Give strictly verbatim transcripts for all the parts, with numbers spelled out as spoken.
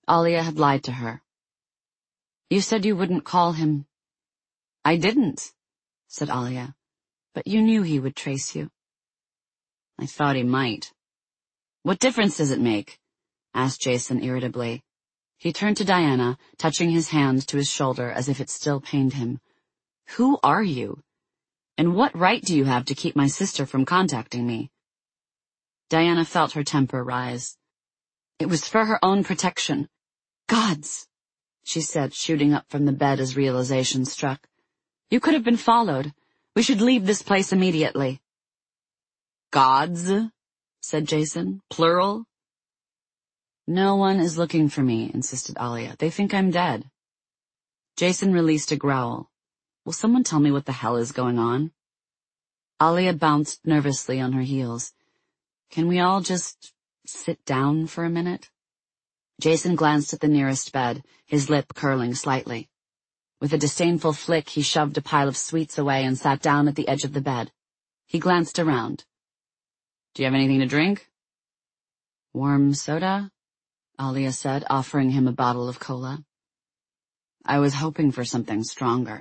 Alia had lied to her. You said you wouldn't call him. I didn't, said Alia, but you knew he would trace you. I thought he might. What difference does it make? Asked Jason irritably. He turned to Diana, touching his hand to his shoulder as if it still pained him. Who are you? And what right do you have to keep my sister from contacting me? Diana felt her temper rise. It was for her own protection. Gods, she said, shooting up from the bed as realization struck. You could have been followed. We should leave this place immediately. Gods, said Jason, plural. No one is looking for me, insisted Alia. They think I'm dead. Jason released a growl. Will someone tell me what the hell is going on? Alia bounced nervously on her heels. Can we all just sit down for a minute? Jason glanced at the nearest bed, his lip curling slightly. With a disdainful flick, he shoved a pile of sweets away and sat down at the edge of the bed. He glanced around. Do you have anything to drink? Warm soda? Alia said, offering him a bottle of cola. I was hoping for something stronger.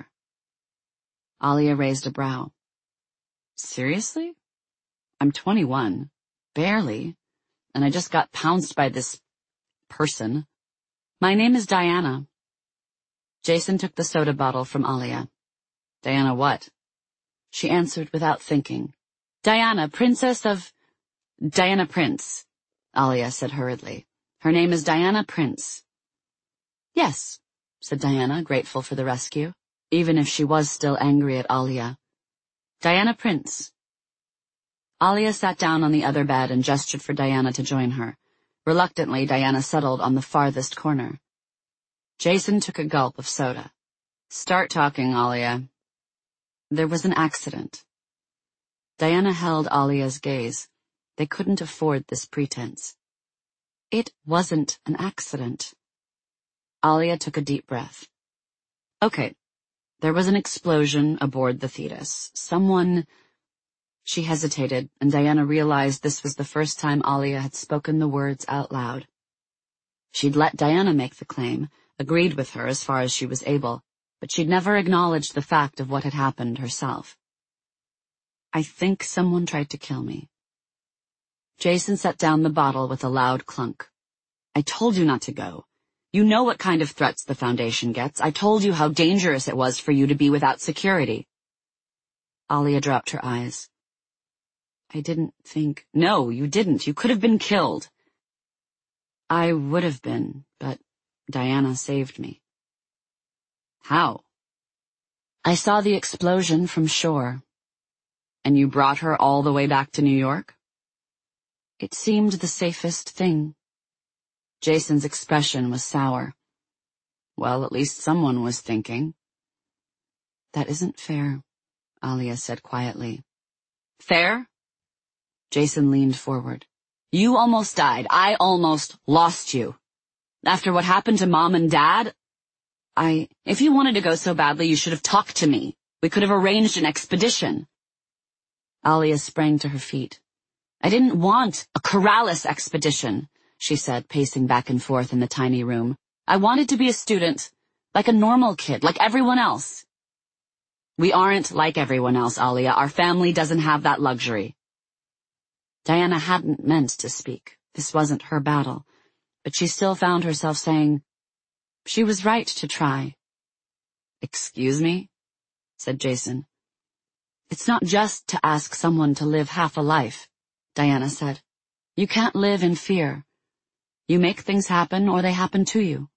Alia raised a brow. Seriously? I'm twenty-one. Barely. And I just got pounced by this person. My name is Diana. Jason took the soda bottle from Alia. Diana what? She answered without thinking. Diana, princess of... Diana Prince, Alia said hurriedly. Her name is Diana Prince. Yes, said Diana, grateful for the rescue, even if she was still angry at Alia. Diana Prince. Alia sat down on the other bed and gestured for Diana to join her. Reluctantly, Diana settled on the farthest corner. Jason took a gulp of soda. Start talking, Alia. There was an accident. Diana held Alia's gaze. They couldn't afford this pretense. It wasn't an accident. Alia took a deep breath. Okay, there was an explosion aboard the Thetis. Someone... She hesitated, and Diana realized this was the first time Alia had spoken the words out loud. She'd let Diana make the claim, agreed with her as far as she was able, but she'd never acknowledged the fact of what had happened herself. I think someone tried to kill me. Jason set down the bottle with a loud clunk. I told you not to go. You know what kind of threats the Foundation gets. I told you how dangerous it was for you to be without security. Alia dropped her eyes. I didn't think... No, you didn't. You could have been killed. I would have been, but Diana saved me. How? I saw the explosion from shore. And you brought her all the way back to New York? It seemed the safest thing. Jason's expression was sour. Well, at least someone was thinking. That isn't fair, Alia said quietly. Fair? Jason leaned forward. You almost died. I almost lost you. After what happened to Mom and Dad, I... If you wanted to go so badly, you should have talked to me. We could have arranged an expedition. Alia sprang to her feet. I didn't want a Corrales expedition, she said, pacing back and forth in the tiny room. I wanted to be a student, like a normal kid, like everyone else. We aren't like everyone else, Alia. Our family doesn't have that luxury. Diana hadn't meant to speak. This wasn't her battle. But she still found herself saying, she was right to try. Excuse me? Said Jason. It's not just to ask someone to live half a life, Diana said. You can't live in fear. You make things happen or they happen to you.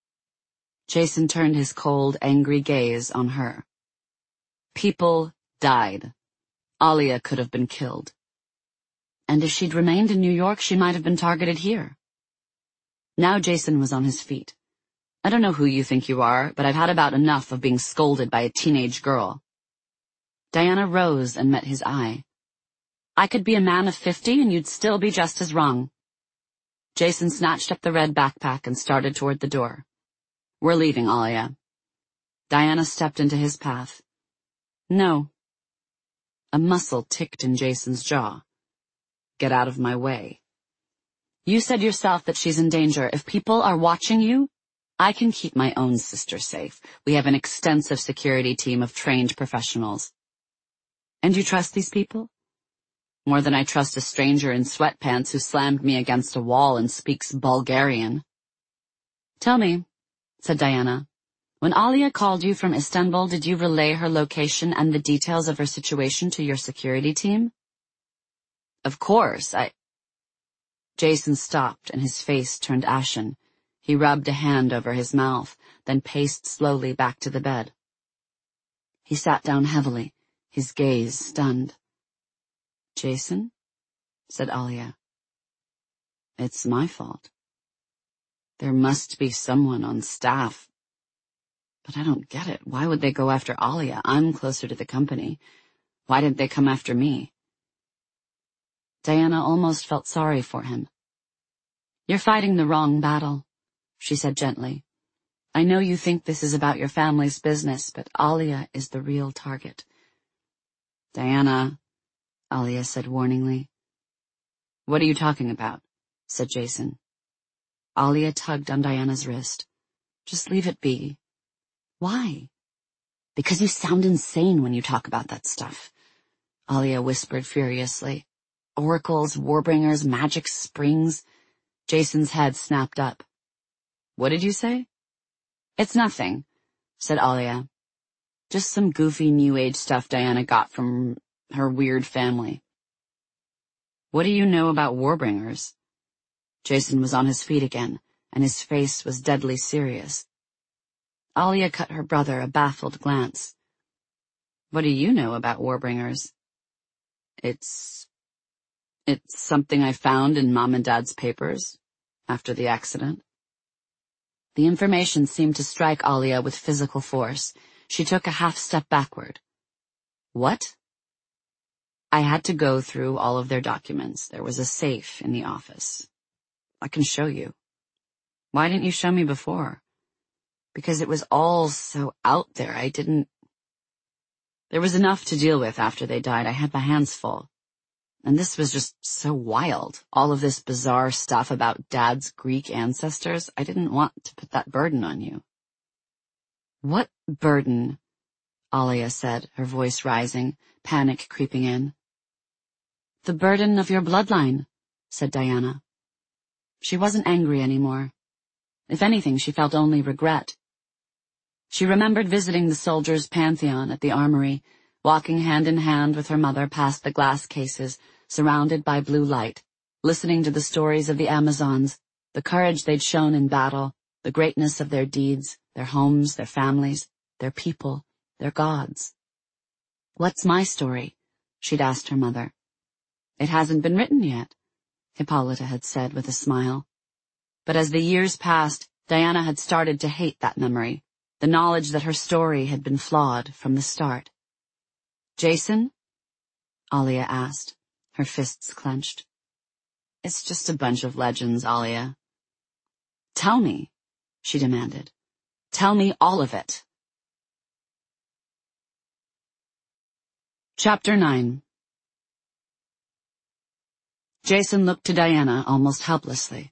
Jason turned his cold, angry gaze on her. People died. Alia could have been killed. And if she'd remained in New York, she might have been targeted here. Now Jason was on his feet. I don't know who you think you are, but I've had about enough of being scolded by a teenage girl. Diana rose and met his eye. I could be a man of fifty and you'd still be just as wrong. Jason snatched up the red backpack and started toward the door. We're leaving, Alia. Diana stepped into his path. No. A muscle ticked in Jason's jaw. Get out of my way. You said yourself that she's in danger. If people are watching you, I can keep my own sister safe. We have an extensive security team of trained professionals. And you trust these people? More than I trust a stranger in sweatpants who slammed me against a wall and speaks Bulgarian. Tell me, said Diana, when Alia called you from Istanbul, did you relay her location and the details of her situation to your security team? Of course, I... Jason stopped and his face turned ashen. He rubbed a hand over his mouth, then paced slowly back to the bed. He sat down heavily, his gaze stunned. Jason? Said Alia. It's my fault. There must be someone on staff. But I don't get it. Why would they go after Alia? I'm closer to the company. Why didn't they come after me? Diana almost felt sorry for him. You're fighting the wrong battle, she said gently. I know you think this is about your family's business, but Alia is the real target. Diana, Alia said warningly. What are you talking about? Said Jason. Alia tugged on Diana's wrist. Just leave it be. Why? Because you sound insane when you talk about that stuff, Alia whispered furiously. Oracles, Warbringers, magic springs. Jason's head snapped up. What did you say? It's nothing, said Alia. Just some goofy new age stuff Diana got from her weird family. What do you know about Warbringers? Jason was on his feet again, and his face was deadly serious. Alia cut her brother a baffled glance. What do you know about Warbringers? It's... It's something I found in Mom and Dad's papers after the accident. The information seemed to strike Alia with physical force. She took a half step backward. What? I had to go through all of their documents. There was a safe in the office. I can show you. Why didn't you show me before? Because it was all so out there. I didn't... There was enough to deal with after they died. I had my hands full. And this was just so wild. All of this bizarre stuff about Dad's Greek ancestors. I didn't want to put that burden on you. What burden? Alia said, her voice rising, panic creeping in. The burden of your bloodline, said Diana. She wasn't angry anymore. If anything, she felt only regret. She remembered visiting the soldiers' pantheon at the armory, walking hand in hand with her mother past the glass cases, surrounded by blue light, listening to the stories of the Amazons, the courage they'd shown in battle, the greatness of their deeds, their homes, their families, their people, their gods. What's my story? She'd asked her mother. It hasn't been written yet, Hippolyta had said with a smile. But as the years passed, Diana had started to hate that memory, the knowledge that her story had been flawed from the start. Jason? Alia asked, her fists clenched. It's just a bunch of legends, Alia. Tell me, she demanded. Tell me all of it. Chapter nine. Jason looked to Diana almost helplessly.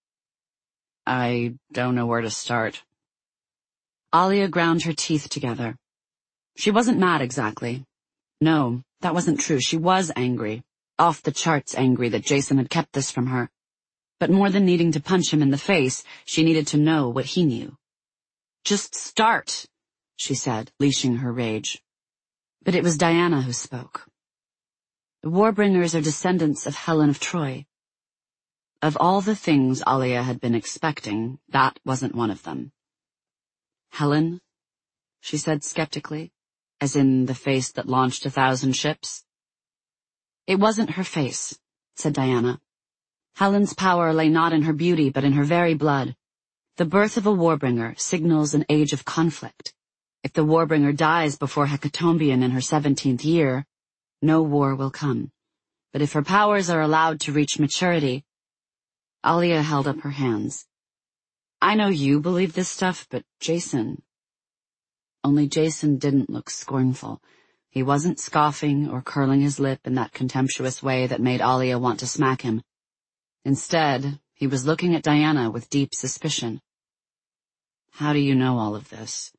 I don't know where to start. Alia ground her teeth together. She wasn't mad exactly. No, that wasn't true. She was angry, off the charts angry that Jason had kept this from her. But more than needing to punch him in the face, she needed to know what he knew. Just start, she said, leashing her rage. But it was Diana who spoke. The Warbringers are descendants of Helen of Troy. Of all the things Alia had been expecting, that wasn't one of them. Helen? She said skeptically, as in the face that launched a thousand ships. It wasn't her face, said Diana. Helen's power lay not in her beauty, but in her very blood. The birth of a Warbringer signals an age of conflict. If the Warbringer dies before Hecatombion in her seventeenth year, no war will come. But if her powers are allowed to reach maturity... Alia held up her hands. I know you believe this stuff, but Jason... Only Jason didn't look scornful. He wasn't scoffing or curling his lip in that contemptuous way that made Alia want to smack him. Instead, he was looking at Diana with deep suspicion. "How do you know all of this?"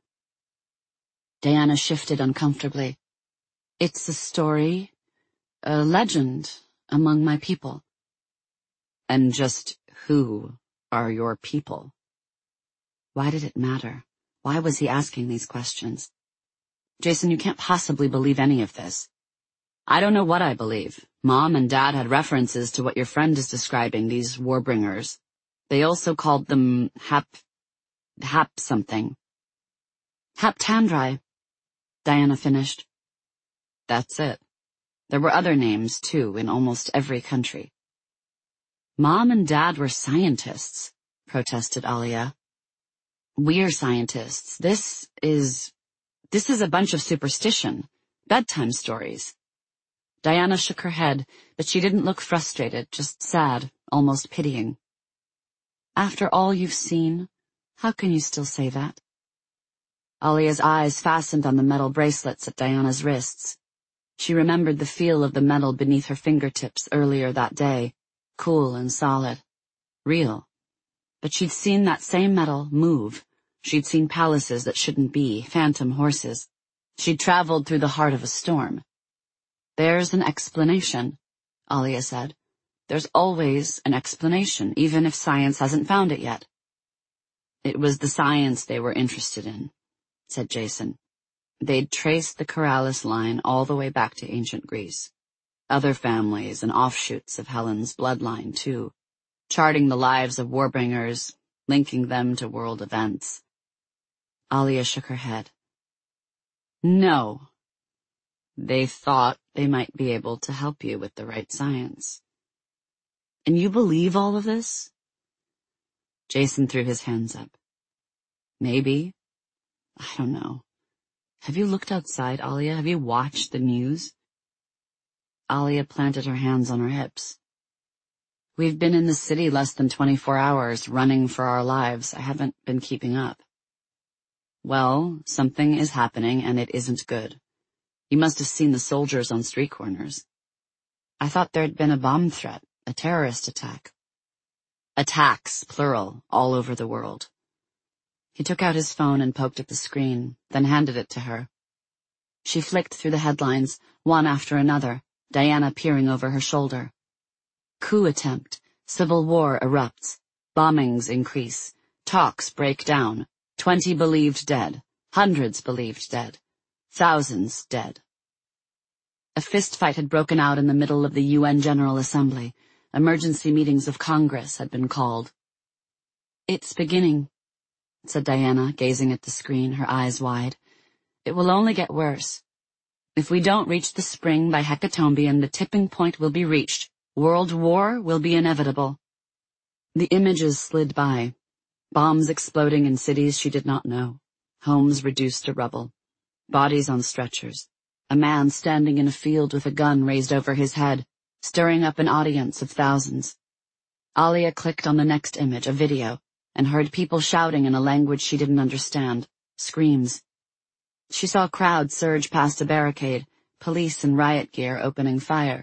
Diana shifted uncomfortably. "It's a story, a legend among my people." "And just who are your people?" Why did it matter? Why was he asking these questions? "Jason, you can't possibly believe any of this." "I don't know what I believe. Mom and Dad had references to what your friend is describing, these Warbringers. They also called them Hap... Hap something." "Haptandrai," Diana finished. "That's it. There were other names, too, in almost every country." "Mom and Dad were scientists," protested Alia. "We're scientists. This is... this is a bunch of superstition. Bedtime stories." Diana shook her head, but she didn't look frustrated, just sad, almost pitying. "After all you've seen, how can you still say that?" Alia's eyes fastened on the metal bracelets at Diana's wrists. She remembered the feel of the metal beneath her fingertips earlier that day, cool and solid, real. But she'd seen that same metal move. She'd seen palaces that shouldn't be, phantom horses. She'd traveled through the heart of a storm. "There's an explanation," Alia said. "There's always an explanation, even if science hasn't found it yet." "It was the science they were interested in," said Jason. "They'd traced the Keralis line all the way back to ancient Greece. Other families and offshoots of Helen's bloodline, too, charting the lives of Warbringers, linking them to world events." Alia shook her head. "No. They thought they might be able to help you with the right science." "And you believe all of this?" Jason threw his hands up. "Maybe. I don't know. Have you looked outside, Alia? Have you watched the news?" Alia planted her hands on her hips. "We've been in the city less than twenty-four hours, running for our lives. I haven't been keeping up." "Well, something is happening, and it isn't good. You must have seen the soldiers on street corners." "I thought there'd been a bomb threat, a terrorist attack." "Attacks, plural, all over the world." He took out his phone and poked at the screen, then handed it to her. She flicked through the headlines, one after another, Diana peering over her shoulder. "Coup attempt. Civil war erupts. Bombings increase. Talks break down. Twenty believed dead. Hundreds believed dead. Thousands dead." A fistfight had broken out in the middle of the U N General Assembly. Emergency meetings of Congress had been called. "It's beginning," said Diana, gazing at the screen, her eyes wide. "It will only get worse. If we don't reach the spring by Hecatombian, the tipping point will be reached. World war will be inevitable." The images slid by. Bombs exploding in cities she did not know. Homes reduced to rubble. Bodies on stretchers. A man standing in a field with a gun raised over his head, stirring up an audience of thousands. Alia clicked on the next image, a video, and heard people shouting in a language she didn't understand, screams. She saw crowds surge past a barricade, police in riot gear opening fire.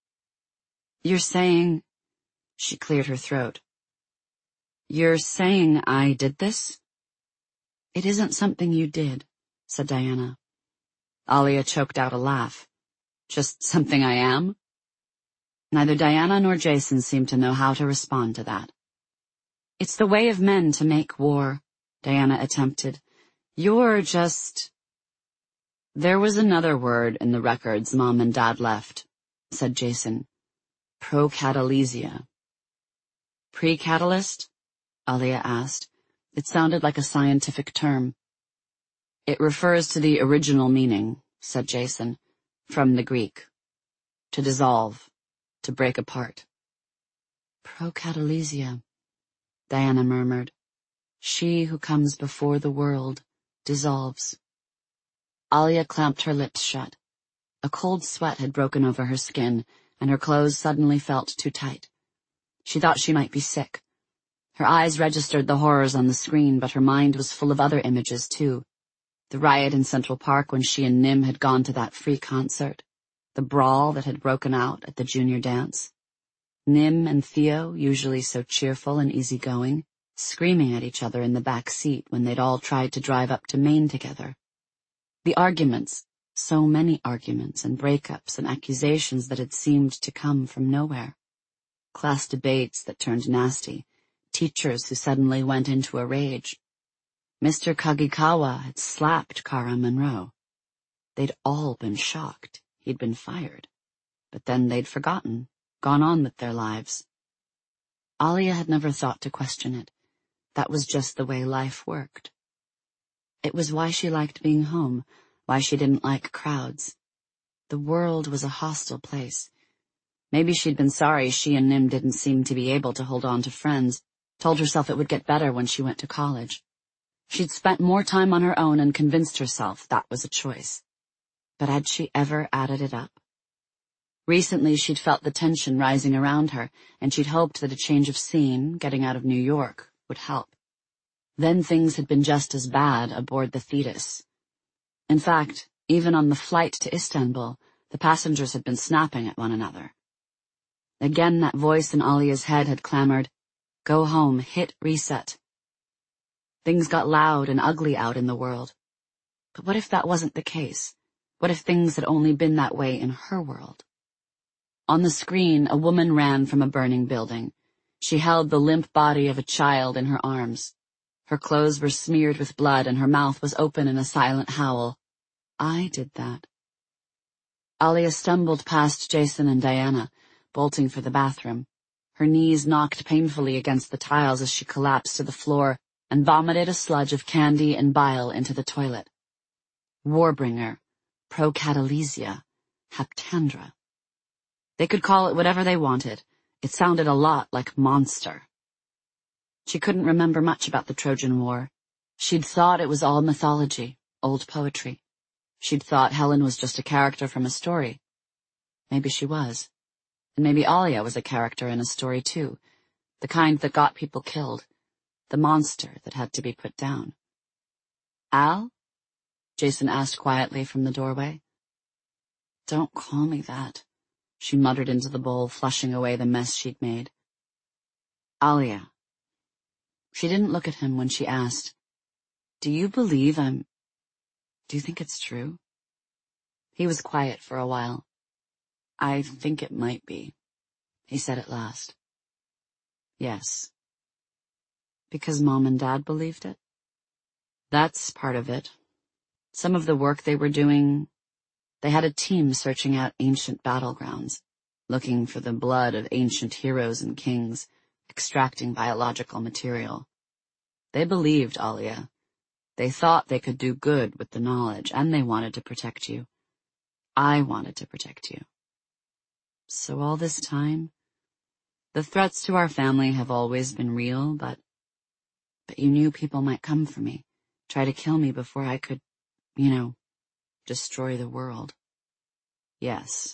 "You're saying..." She cleared her throat. "You're saying I did this?" "It isn't something you did," said Diana. Alia choked out a laugh. "Just something I am?" Neither Diana nor Jason seemed to know how to respond to that. "It's the way of men to make war," Diana attempted. "You're just..." "There was another word in the records Mom and Dad left," said Jason. "Procatalysia." "Pre-catalyst?" Alia asked. It sounded like a scientific term. "It refers to the original meaning," said Jason, "from the Greek. To dissolve, to break apart." "Procatalysia," Diana murmured. "She who comes before the world dissolves." Alia clamped her lips shut. A cold sweat had broken over her skin, and her clothes suddenly felt too tight. She thought she might be sick. Her eyes registered the horrors on the screen, but her mind was full of other images, too. The riot in Central Park when she and Nim had gone to that free concert. The brawl that had broken out at the junior dance. Nim and Theo, usually so cheerful and easygoing, screaming at each other in the back seat when they'd all tried to drive up to Maine together. The arguments, so many arguments and breakups and accusations that had seemed to come from nowhere. Class debates that turned nasty, teachers who suddenly went into a rage. Mister Kagikawa had slapped Kara Monroe. They'd all been shocked he'd been fired, but then they'd forgotten, gone on with their lives. Alia had never thought to question it. That was just the way life worked. It was why she liked being home, why she didn't like crowds. The world was a hostile place. Maybe she'd been sorry she and Nim didn't seem to be able to hold on to friends, told herself it would get better when she went to college. She'd spent more time on her own and convinced herself that was a choice. But had she ever added it up? Recently she'd felt the tension rising around her, and she'd hoped that a change of scene, getting out of New York, would help. Then things had been just as bad aboard the Thetis. In fact, even on the flight to Istanbul, the passengers had been snapping at one another. Again that voice in Alia's head had clamored, "Go home, hit reset." Things got loud and ugly out in the world. But what if that wasn't the case? What if things had only been that way in her world? On the screen, a woman ran from a burning building. She held the limp body of a child in her arms. Her clothes were smeared with blood and her mouth was open in a silent howl. I did that. Alia stumbled past Jason and Diana, bolting for the bathroom. Her knees knocked painfully against the tiles as she collapsed to the floor and vomited a sludge of candy and bile into the toilet. Warbringer, Procatalysia, Haptandra. They could call it whatever they wanted. It sounded a lot like monster. She couldn't remember much about the Trojan War. She'd thought it was all mythology, old poetry. She'd thought Helen was just a character from a story. Maybe she was. And maybe Alia was a character in a story too, the kind that got people killed, the monster that had to be put down. Al? Jason asked quietly from the doorway. Don't call me that, she muttered into the bowl, flushing away the mess she'd made. Alia. She didn't look at him when she asked, Do you believe I'm... Do you think it's true? He was quiet for a while. I think it might be, he said at last. Yes. Because Mom and Dad believed it? That's part of it. Some of the work they were doing, they had a team searching out ancient battlegrounds, looking for the blood of ancient heroes and kings, extracting biological material. They believed, Alia. They thought they could do good with the knowledge, and they wanted to protect you. I wanted to protect you. So all this time, the threats to our family have always been real, but, but you knew people might come for me, try to kill me before I could, you know, destroy the world. Yes.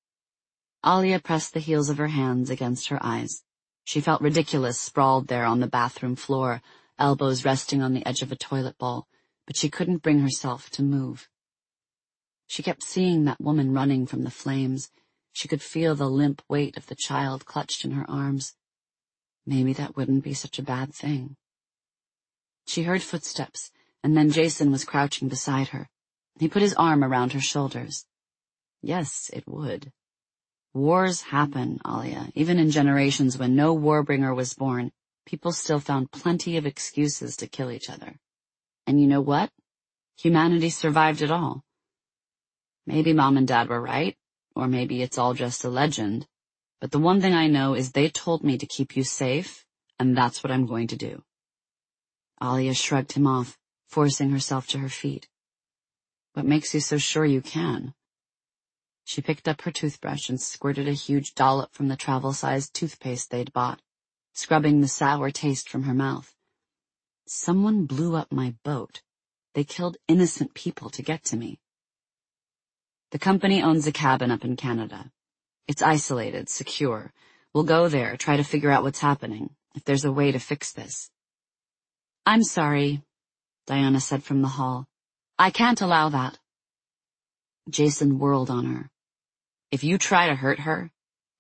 Alia pressed the heels of her hands against her eyes. She felt ridiculous sprawled there on the bathroom floor, elbows resting on the edge of a toilet bowl, but she couldn't bring herself to move. She kept seeing that woman running from the flames. She could feel the limp weight of the child clutched in her arms. Maybe that wouldn't be such a bad thing. She heard footsteps, and then Jason was crouching beside her. He put his arm around her shoulders. Yes, it would. Wars happen, Alia. Even in generations when no Warbringer was born, people still found plenty of excuses to kill each other. And you know what? Humanity survived it all. Maybe Mom and Dad were right. Or maybe it's all just a legend, but the one thing I know is they told me to keep you safe, and that's what I'm going to do. Alia shrugged him off, forcing herself to her feet. What makes you so sure you can? She picked up her toothbrush and squirted a huge dollop from the travel-sized toothpaste they'd bought, scrubbing the sour taste from her mouth. Someone blew up my boat. They killed innocent people to get to me. The company owns a cabin up in Canada. It's isolated, secure. We'll go there, try to figure out what's happening, if there's a way to fix this. I'm sorry, Diana said from the hall. I can't allow that. Jason whirled on her. If you try to hurt her,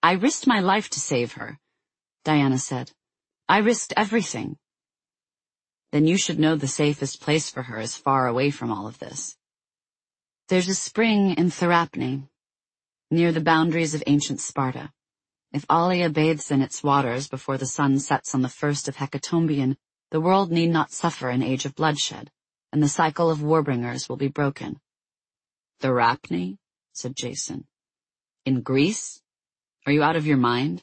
I risked my life to save her, Diana said. I risked everything. Then you should know the safest place for her is far away from all of this. There's a spring in Therapne, near the boundaries of ancient Sparta. If Alia bathes in its waters before the sun sets on the first of Hecatombion, the world need not suffer an age of bloodshed, and the cycle of warbringers will be broken. Therapne? Said Jason. In Greece? Are you out of your mind?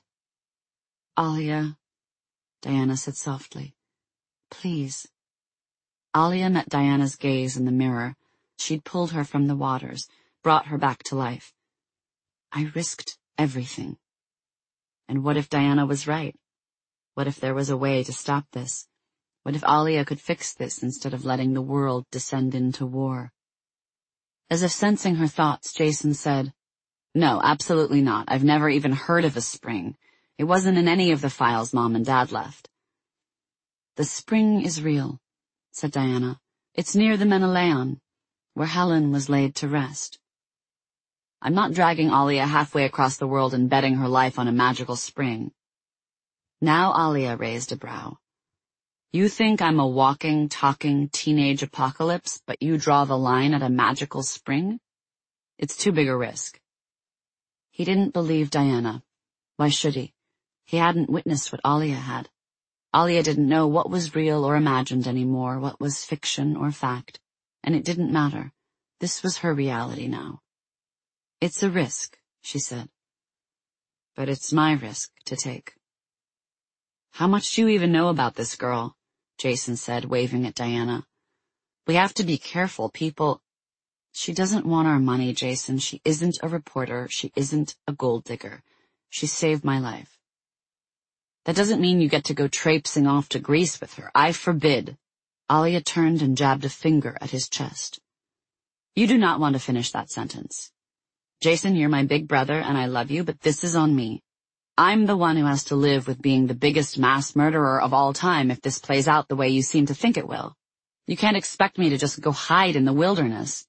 Alia, Diana said softly. Please. Alia met Diana's gaze in the mirror. She'd pulled her from the waters, brought her back to life. I risked everything. And what if Diana was right? What if there was a way to stop this? What if Alia could fix this instead of letting the world descend into war? As if sensing her thoughts, Jason said, No, absolutely not. I've never even heard of a spring. It wasn't in any of the files Mom and Dad left. The spring is real, said Diana. It's near the Menelaon, where Helen was laid to rest. I'm not dragging Alia halfway across the world and betting her life on a magical spring. Now Alia raised a brow. You think I'm a walking, talking teenage apocalypse, but you draw the line at a magical spring? It's too big a risk. He didn't believe Diana. Why should he? He hadn't witnessed what Alia had. Alia didn't know what was real or imagined anymore, what was fiction or fact, and it didn't matter. This was her reality now. It's a risk, she said. But it's my risk to take. How much do you even know about this girl? Jason said, waving at Diana. We have to be careful, people. She doesn't want our money, Jason. She isn't a reporter. She isn't a gold digger. She saved my life. That doesn't mean you get to go traipsing off to Greece with her. I forbid. Alia turned and jabbed a finger at his chest. You do not want to finish that sentence. Jason, you're my big brother and I love you, but this is on me. I'm the one who has to live with being the biggest mass murderer of all time if this plays out the way you seem to think it will. You can't expect me to just go hide in the wilderness.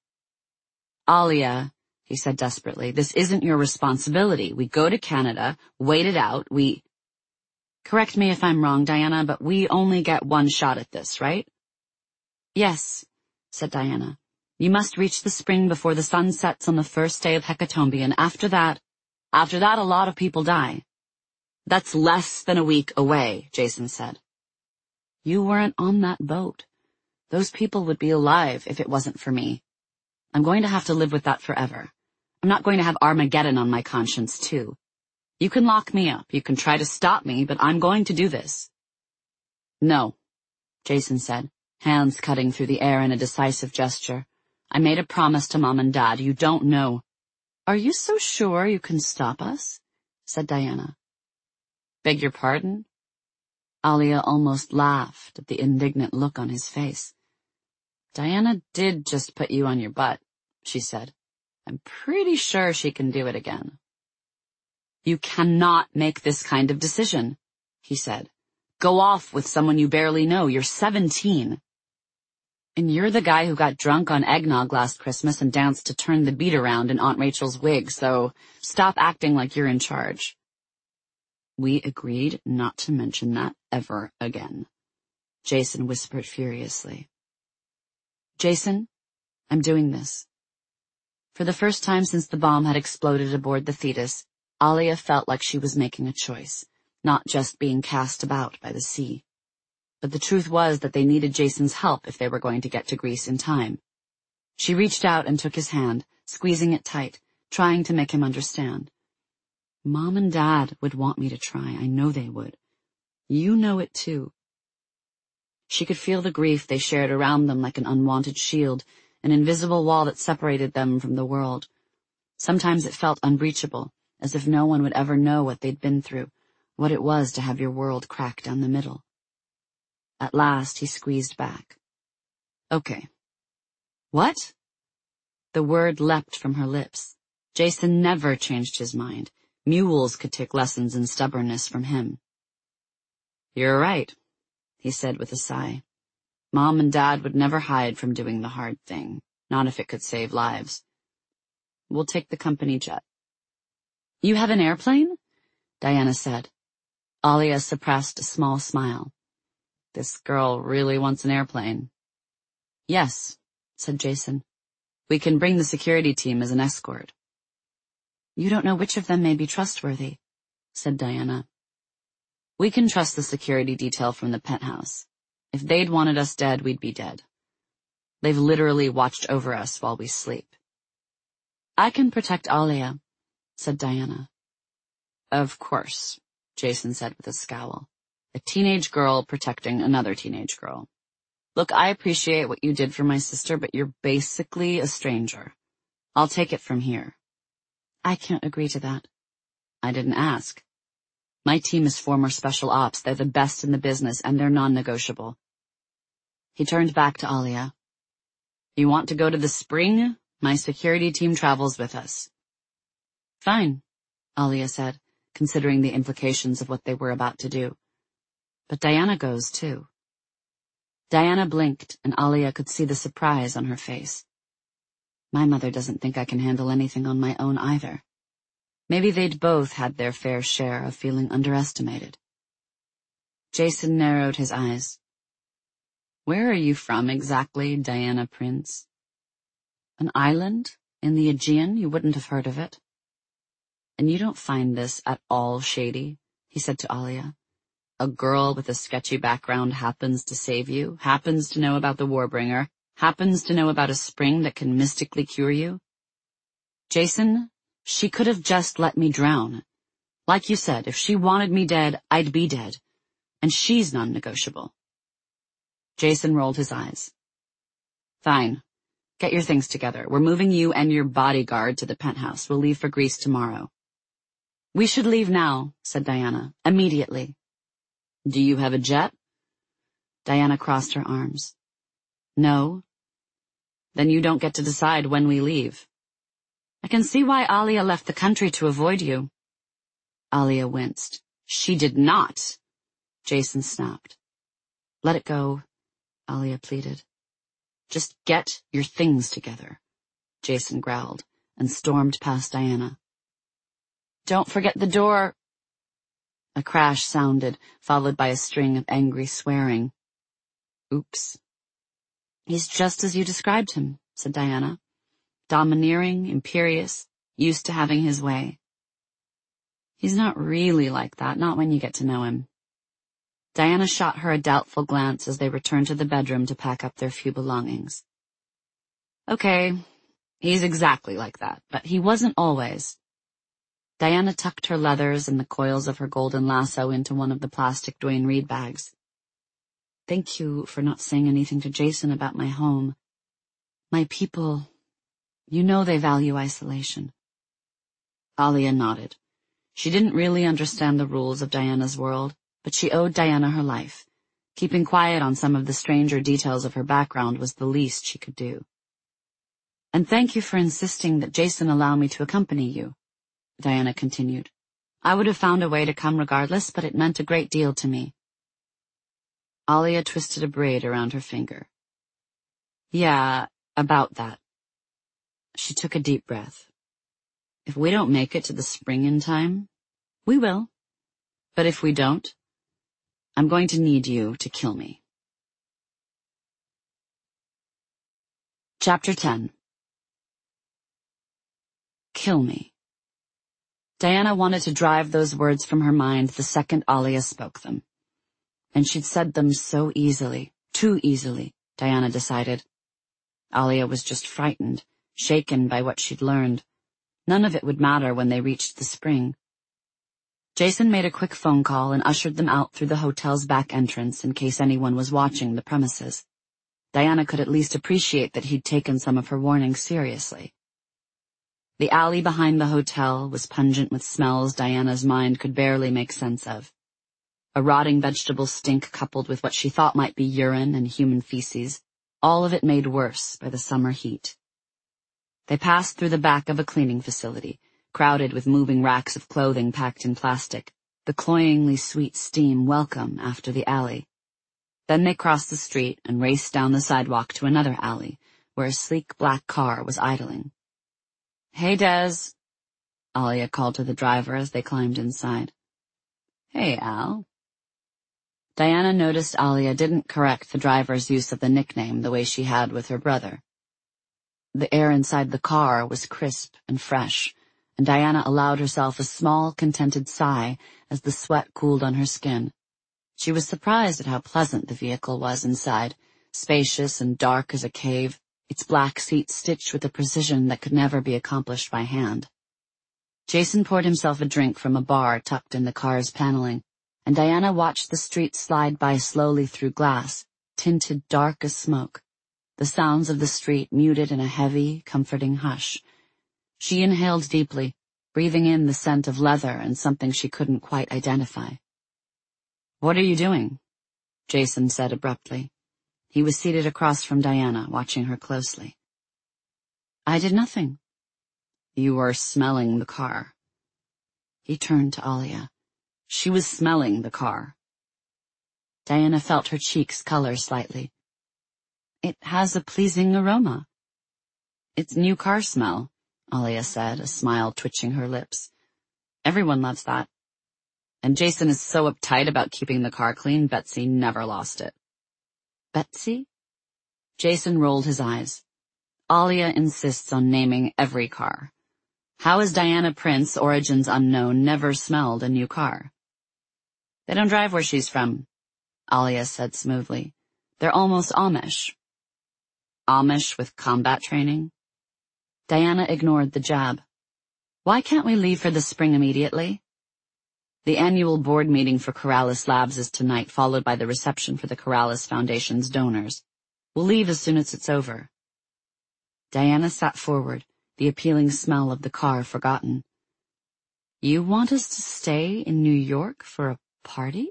Alia, he said desperately, this isn't your responsibility. We go to Canada, wait it out, we... Correct me if I'm wrong, Diana, but we only get one shot at this, right? Yes, said Diana. You must reach the spring before the sun sets on the first day of Hecatombion. After that, after that a lot of people die. That's less than a week away, Jason said. You weren't on that boat. Those people would be alive if it wasn't for me. I'm going to have to live with that forever. I'm not going to have Armageddon on my conscience, too. You can lock me up, you can try to stop me, but I'm going to do this. No, Jason said, hands cutting through the air in a decisive gesture. I made a promise to Mom and Dad. You don't know. Are you so sure you can stop us? Said Diana. Beg your pardon? Alia almost laughed at the indignant look on his face. Diana did just put you on your butt, she said. I'm pretty sure she can do it again. You cannot make this kind of decision, he said. Go off with someone you barely know. You're seventeen. And you're the guy who got drunk on eggnog last Christmas and danced to Turn the Beat Around in Aunt Rachel's wig, so stop acting like you're in charge. We agreed not to mention that ever again, Jason whispered furiously. Jason, I'm doing this. For the first time since the bomb had exploded aboard the Thetis, Alia felt like she was making a choice, not just being cast about by the sea. But the truth was that they needed Jason's help if they were going to get to Greece in time. She reached out and took his hand, squeezing it tight, trying to make him understand. Mom and Dad would want me to try. I know they would. You know it too. She could feel the grief they shared around them like an unwanted shield, an invisible wall that separated them from the world. Sometimes it felt unreachable, as if no one would ever know what they'd been through, what it was to have your world crack down the middle. At last, he squeezed back. Okay. What? The word leapt from her lips. Jason never changed his mind. Mules could take lessons in stubbornness from him. You're right, he said with a sigh. Mom and Dad would never hide from doing the hard thing, not if it could save lives. We'll take the company jet. You have an airplane? Diana said. Alia suppressed a small smile. This girl really wants an airplane. Yes, said Jason. We can bring the security team as an escort. You don't know which of them may be trustworthy, said Diana. We can trust the security detail from the penthouse. If they'd wanted us dead, we'd be dead. They've literally watched over us while we sleep. I can protect Alia, said Diana. Of course, Jason said with a scowl. A teenage girl protecting another teenage girl. Look, I appreciate what you did for my sister, but you're basically a stranger. I'll take it from here. I can't agree to that. I didn't ask. My team is former special ops. They're the best in the business, and they're non-negotiable. He turned back to Alia. You want to go to the spring? My security team travels with us. Fine, Alia said, considering the implications of what they were about to do. But Diana goes too. Diana blinked, and Alia could see the surprise on her face. My mother doesn't think I can handle anything on my own either. Maybe they'd both had their fair share of feeling underestimated. Jason narrowed his eyes. Where are you from exactly, Diana Prince? An island in the Aegean. You wouldn't have heard of it. And you don't find this at all shady, he said to Alia. A girl with a sketchy background happens to save you, happens to know about the Warbringer, happens to know about a spring that can mystically cure you. Jason, she could have just let me drown. Like you said, if she wanted me dead, I'd be dead. And she's non-negotiable. Jason rolled his eyes. Fine. Get your things together. We're moving you and your bodyguard to the penthouse. We'll leave for Greece tomorrow. We should leave now, said Diana. Immediately. Do you have a jet? Diana crossed her arms. No. Then you don't get to decide when we leave. I can see why Alia left the country to avoid you. Alia winced. She did not. Jason snapped. Let it go, Alia pleaded. Just get your things together, Jason growled, and stormed past Diana. Don't forget the door. A crash sounded, followed by a string of angry swearing. Oops. He's just as you described him, said Diana. Domineering, imperious, used to having his way. He's not really like that, not when you get to know him. Diana shot her a doubtful glance as they returned to the bedroom to pack up their few belongings. Okay, he's exactly like that, but he wasn't always. Diana tucked her leathers and the coils of her golden lasso into one of the plastic Duane Reade bags. Thank you for not saying anything to Jason about my home. My people, you know they value isolation. Alia nodded. She didn't really understand the rules of Diana's world, but she owed Diana her life. Keeping quiet on some of the stranger details of her background was the least she could do. And thank you for insisting that Jason allow me to accompany you, Diana continued. I would have found a way to come regardless, but it meant a great deal to me. Alia twisted a braid around her finger. Yeah, about that. She took a deep breath. If we don't make it to the spring in time, we will. But if we don't, I'm going to need you to kill me. Chapter ten. Kill me. Diana wanted to drive those words from her mind the second Alia spoke them. And she'd said them so easily, too easily, Diana decided. Alia was just frightened, shaken by what she'd learned. None of it would matter when they reached the spring. Jason made a quick phone call and ushered them out through the hotel's back entrance in case anyone was watching the premises. Diana could at least appreciate that he'd taken some of her warnings seriously. The alley behind the hotel was pungent with smells Diana's mind could barely make sense of. A rotting vegetable stink coupled with what she thought might be urine and human feces, all of it made worse by the summer heat. They passed through the back of a cleaning facility, crowded with moving racks of clothing packed in plastic, the cloyingly sweet steam welcome after the alley. Then they crossed the street and raced down the sidewalk to another alley, where a sleek black car was idling. Hey, Des, Alia called to the driver as they climbed inside. Hey, Al. Diana noticed Alia didn't correct the driver's use of the nickname the way she had with her brother. The air inside the car was crisp and fresh, and Diana allowed herself a small, contented sigh as the sweat cooled on her skin. She was surprised at how pleasant the vehicle was inside, spacious and dark as a cave, its black seats stitched with a precision that could never be accomplished by hand. Jason poured himself a drink from a bar tucked in the car's paneling, and Diana watched the street slide by slowly through glass, tinted dark as smoke, the sounds of the street muted in a heavy, comforting hush. She inhaled deeply, breathing in the scent of leather and something she couldn't quite identify. "What are you doing?" Jason said abruptly. He was seated across from Diana, watching her closely. "I did nothing." "You were smelling the car." He turned to Alia. She was smelling the car. Diana felt her cheeks color slightly. "It has a pleasing aroma." "It's new car smell," Alia said, a smile twitching her lips. "Everyone loves that. And Jason is so uptight about keeping the car clean, Betsy never lost it." "Betsy?" Jason rolled his eyes. Alia insists on naming every car. How has Diana Prince, origins unknown, never smelled a new car? "They don't drive where she's from," Alia said smoothly. "They're almost Amish." "Amish with combat training?" Diana ignored the jab. "Why can't we leave for the spring immediately?" "The annual board meeting for Corrales Labs is tonight, followed by the reception for the Corrales Foundation's donors. We'll leave as soon as it's over." Diana sat forward, the appealing smell of the car forgotten. "You want us to stay in New York for a party?"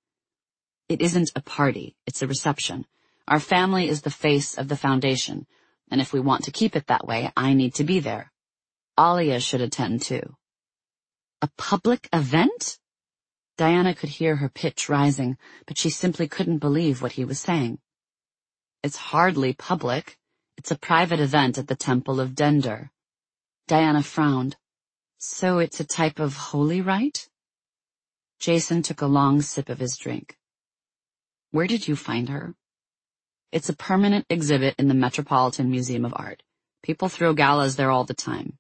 "It isn't a party, it's a reception. Our family is the face of the foundation, and if we want to keep it that way, I need to be there. Alia should attend too." "A public event?" Diana could hear her pitch rising, but she simply couldn't believe what he was saying. "It's hardly public. It's a private event at the Temple of Dender." Diana frowned. "So it's a type of holy rite?" Jason took a long sip of his drink. "Where did you find her?" "It's a permanent exhibit in the Metropolitan Museum of Art. People throw galas there all the time."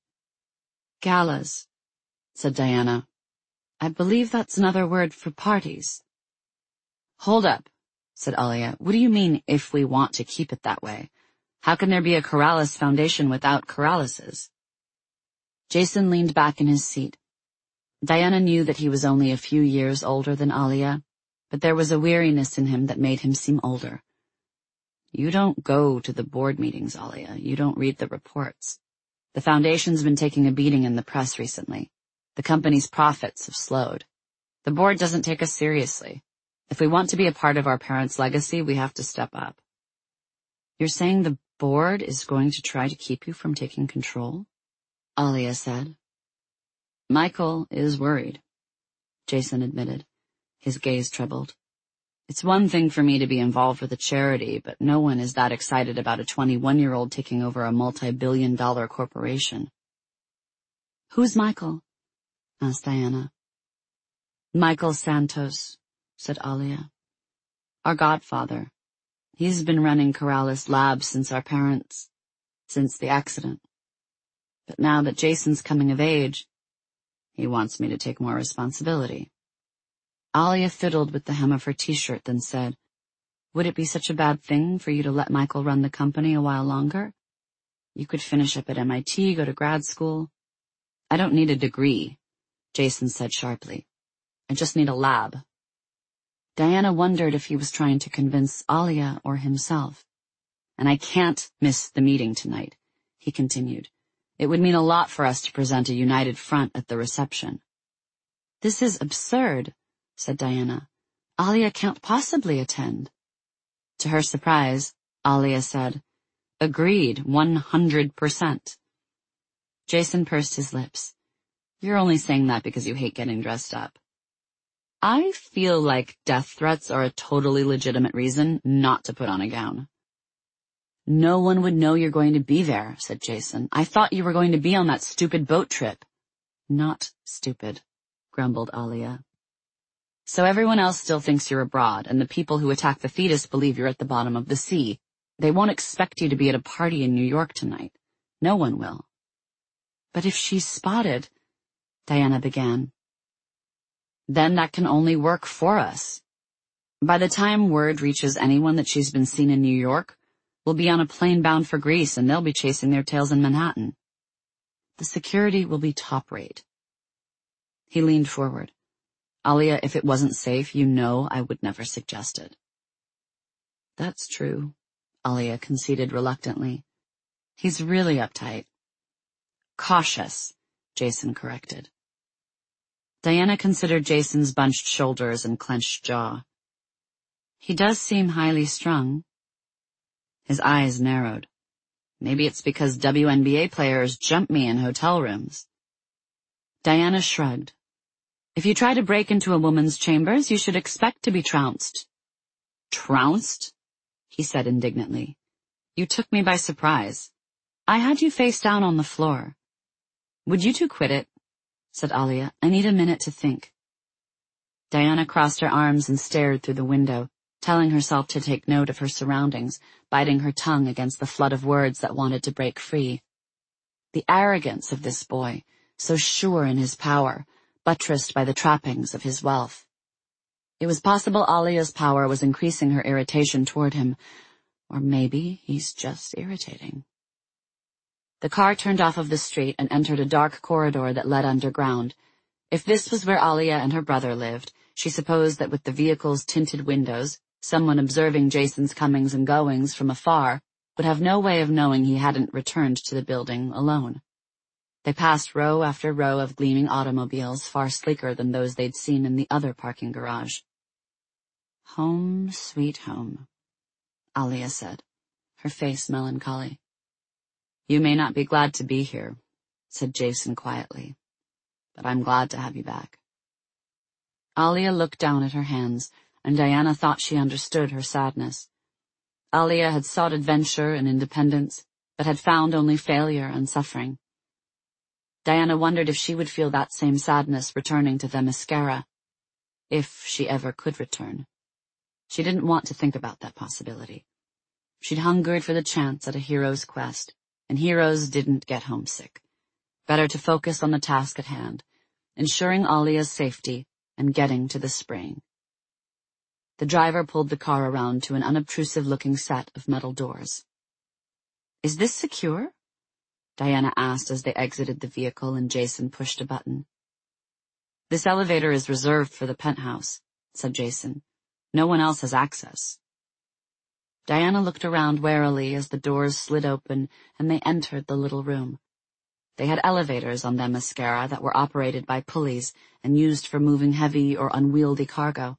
"Galas," said Diana. "I believe that's another word for parties." "Hold up," said Alia. "What do you mean, if we want to keep it that way? How can there be a Corrales Foundation without Corraleses?" Jason leaned back in his seat. Diana knew that he was only a few years older than Alia, but there was a weariness in him that made him seem older. "You don't go to the board meetings, Alia. You don't read the reports. The foundation's been taking a beating in the press recently. The company's profits have slowed. The board doesn't take us seriously. If we want to be a part of our parents' legacy, we have to step up." "You're saying the board is going to try to keep you from taking control?" Alia said. "Michael is worried," Jason admitted. His gaze troubled. "It's one thing for me to be involved with a charity, but no one is that excited about a twenty-one-year-old taking over a multi-billion dollar corporation." "Who's Michael?" asked Diana. "Michael Santos," said Alia. "Our godfather. He's been running Corrales Labs since our parents, since the accident. But now that Jason's coming of age, he wants me to take more responsibility." Alia fiddled with the hem of her t-shirt, then said, "Would it be such a bad thing for you to let Michael run the company a while longer? You could finish up at M I T, go to grad school." "I don't need a degree," Jason said sharply. "I just need a lab." Diana wondered if he was trying to convince Alia or himself. "And I can't miss the meeting tonight," he continued. "It would mean a lot for us to present a united front at the reception." "This is absurd," said Diana. "Alia can't possibly attend." To her surprise, Alia said, "Agreed, one hundred percent. Jason pursed his lips. "You're only saying that because you hate getting dressed up." "I feel like death threats are a totally legitimate reason not to put on a gown." "No one would know you're going to be there," said Jason. "I thought you were going to be on that stupid boat trip." "Not stupid," grumbled Alia. So everyone else still thinks you're abroad, and the people who attack the fetus believe you're at the bottom of the sea. They won't expect you to be at a party in New York tonight. No one will. But if she's spotted, Diana began. Then that can only work for us. By the time word reaches anyone that she's been seen in New York, we'll be on a plane bound for Greece, and they'll be chasing their tails in Manhattan. The security will be top rate. He leaned forward. Alia, if it wasn't safe, you know I would never suggest it. That's true, Alia conceded reluctantly. He's really uptight. Cautious, Jason corrected. Diana considered Jason's bunched shoulders and clenched jaw. He does seem highly strung. His eyes narrowed. Maybe it's because W N B A players jump me in hotel rooms. Diana shrugged. If you try to break into a woman's chambers, you should expect to be trounced. Trounced? He said indignantly. You took me by surprise. I had you face down on the floor. Would you two quit it? Said Alia. I need a minute to think. Diana crossed her arms and stared through the window, telling herself to take note of her surroundings, biting her tongue against the flood of words that wanted to break free. The arrogance of this boy, so sure in his power, buttressed by the trappings of his wealth. It was possible Alia's power was increasing her irritation toward him, or maybe he's just irritating. The car turned off of the street and entered a dark corridor that led underground. If this was where Alia and her brother lived, she supposed that with the vehicle's tinted windows, someone observing Jason's comings and goings from afar would have no way of knowing he hadn't returned to the building alone. They passed row after row of gleaming automobiles far sleeker than those they'd seen in the other parking garage. Home, sweet home, Alia said, her face melancholy. You may not be glad to be here, said Jason quietly, but I'm glad to have you back. Alia looked down at her hands, and Diana thought she understood her sadness. Alia had sought adventure and independence, but had found only failure and suffering. Diana wondered if she would feel that same sadness returning to Themyscira, if she ever could return. She didn't want to think about that possibility. She'd hungered for the chance at a hero's quest, and heroes didn't get homesick. Better to focus on the task at hand, ensuring Alia's safety and getting to the spring. The driver pulled the car around to an unobtrusive-looking set of metal doors. Is this secure? Diana asked as they exited the vehicle and Jason pushed a button. This elevator is reserved for the penthouse, said Jason. No one else has access. Diana looked around warily as the doors slid open and they entered the little room. They had elevators on Themyscira that were operated by pulleys and used for moving heavy or unwieldy cargo.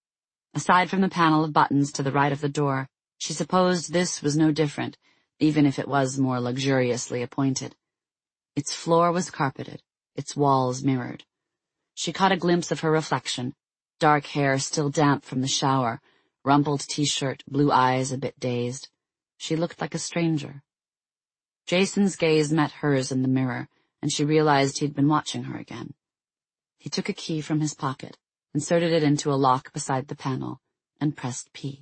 Aside from the panel of buttons to the right of the door, she supposed this was no different, even if it was more luxuriously appointed. Its floor was carpeted, its walls mirrored. She caught a glimpse of her reflection, dark hair still damp from the shower, rumpled t-shirt, blue eyes a bit dazed. She looked like a stranger. Jason's gaze met hers in the mirror, and she realized he'd been watching her again. He took a key from his pocket, inserted it into a lock beside the panel, and pressed P.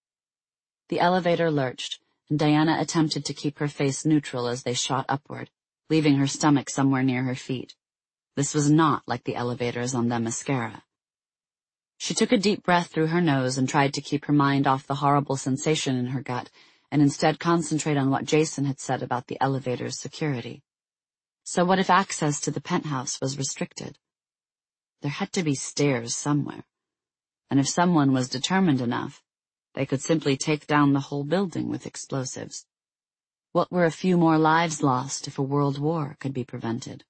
The elevator lurched, and Diana attempted to keep her face neutral as they shot upward, leaving her stomach somewhere near her feet. This was not like the elevators on Themyscira. She took a deep breath through her nose and tried to keep her mind off the horrible sensation in her gut, and instead concentrate on what Jason had said about the elevator's security. So what if access to the penthouse was restricted? There had to be stairs somewhere, and if someone was determined enough, they could simply take down the whole building with explosives. What were a few more lives lost if a world war could be prevented?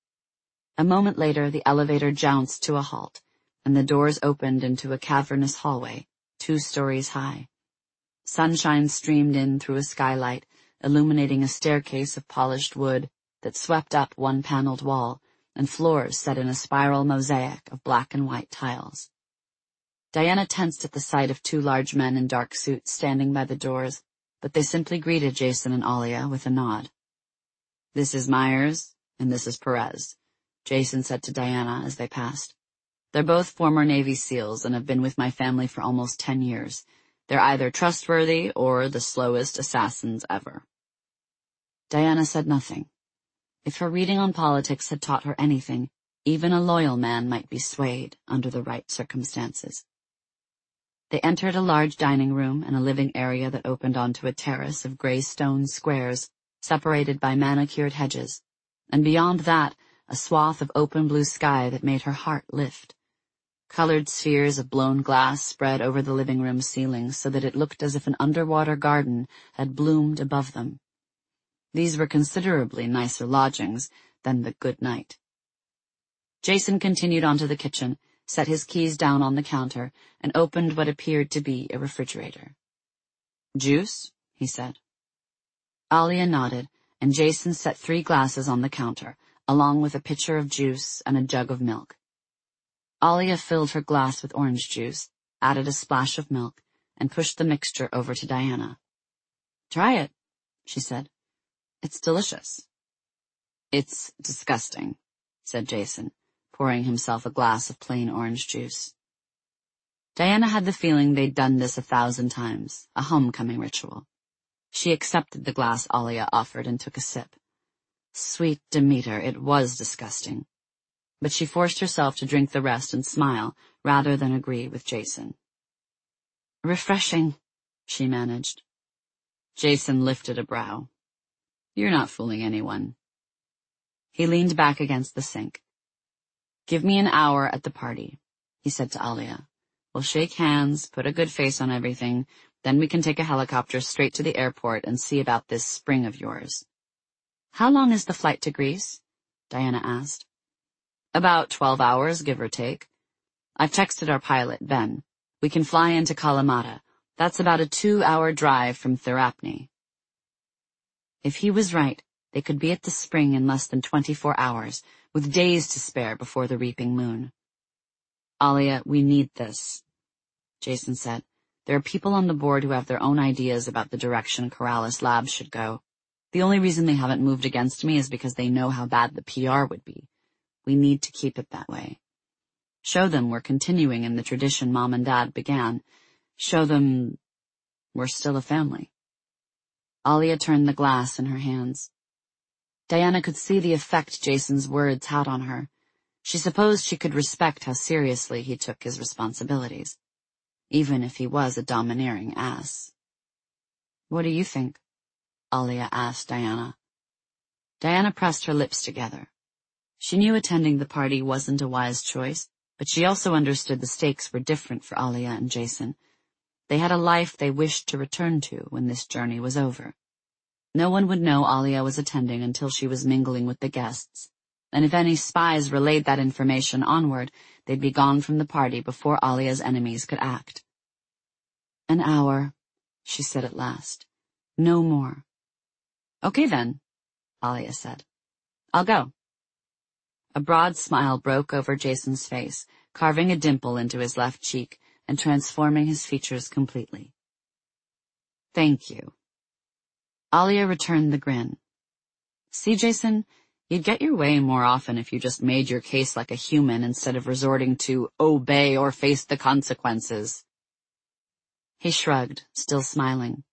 A moment later, the elevator jounced to a halt, and the doors opened into a cavernous hallway, two stories high. Sunshine streamed in through a skylight, illuminating a staircase of polished wood that swept up one paneled wall, and floors set in a spiral mosaic of black and white tiles. Diana tensed at the sight of two large men in dark suits standing by the doors, but they simply greeted Jason and Alia with a nod. This is Myers, and this is Perez, Jason said to Diana as they passed. They're both former Navy SEALs and have been with my family for almost ten years. They're either trustworthy or the slowest assassins ever." Diana said nothing. If her reading on politics had taught her anything, even a loyal man might be swayed under the right circumstances. They entered a large dining room and a living area that opened onto a terrace of gray stone squares separated by manicured hedges, and beyond that, a swath of open blue sky that made her heart lift. Colored spheres of blown glass spread over the living room ceiling so that it looked as if an underwater garden had bloomed above them. These were considerably nicer lodgings than the good night. Jason continued onto the kitchen, set his keys down on the counter, and opened what appeared to be a refrigerator. "Juice?" he said. Alia nodded, and Jason set three glasses on the counter, along with a pitcher of juice and a jug of milk. Alia filled her glass with orange juice, added a splash of milk, and pushed the mixture over to Diana. "Try it," she said. "It's delicious." "It's disgusting," said Jason, pouring himself a glass of plain orange juice. Diana had the feeling they'd done this a thousand times, a homecoming ritual. She accepted the glass Alia offered and took a sip. Sweet Demeter, it was disgusting. But she forced herself to drink the rest and smile, rather than agree with Jason. "Refreshing," she managed. Jason lifted a brow. "You're not fooling anyone." He leaned back against the sink. "Give me an hour at the party," he said to Alia. "We'll shake hands, put a good face on everything, then we can take a helicopter straight to the airport and see about this spring of yours." "How long is the flight to Greece?" Diana asked. "About twelve hours, give or take. I've texted our pilot, Ben. We can fly into Kalamata. That's about a two-hour drive from Therapnei." If he was right, they could be at the spring in less than twenty-four hours, with days to spare before the reaping moon. "Alia, we need this," Jason said. "There are people on the board who have their own ideas about the direction Corrales Labs should go. The only reason they haven't moved against me is because they know how bad the P R would be. We need to keep it that way. Show them we're continuing in the tradition Mom and Dad began. Show them we're still a family." Alia turned the glass in her hands. Diana could see the effect Jason's words had on her. She supposed she could respect how seriously he took his responsibilities, even if he was a domineering ass. "What do you think?" Alia asked Diana. Diana pressed her lips together. She knew attending the party wasn't a wise choice, but she also understood the stakes were different for Alia and Jason. They had a life they wished to return to when this journey was over. No one would know Alia was attending until she was mingling with the guests, and if any spies relayed that information onward, they'd be gone from the party before Alia's enemies could act. "An hour," she said at last. "No more." "Okay then," Alia said. "I'll go." A broad smile broke over Jason's face, carving a dimple into his left cheek and transforming his features completely. "Thank you." Alia returned the grin. "See, Jason, you'd get your way more often if you just made your case like a human instead of resorting to obey or face the consequences." He shrugged, still smiling.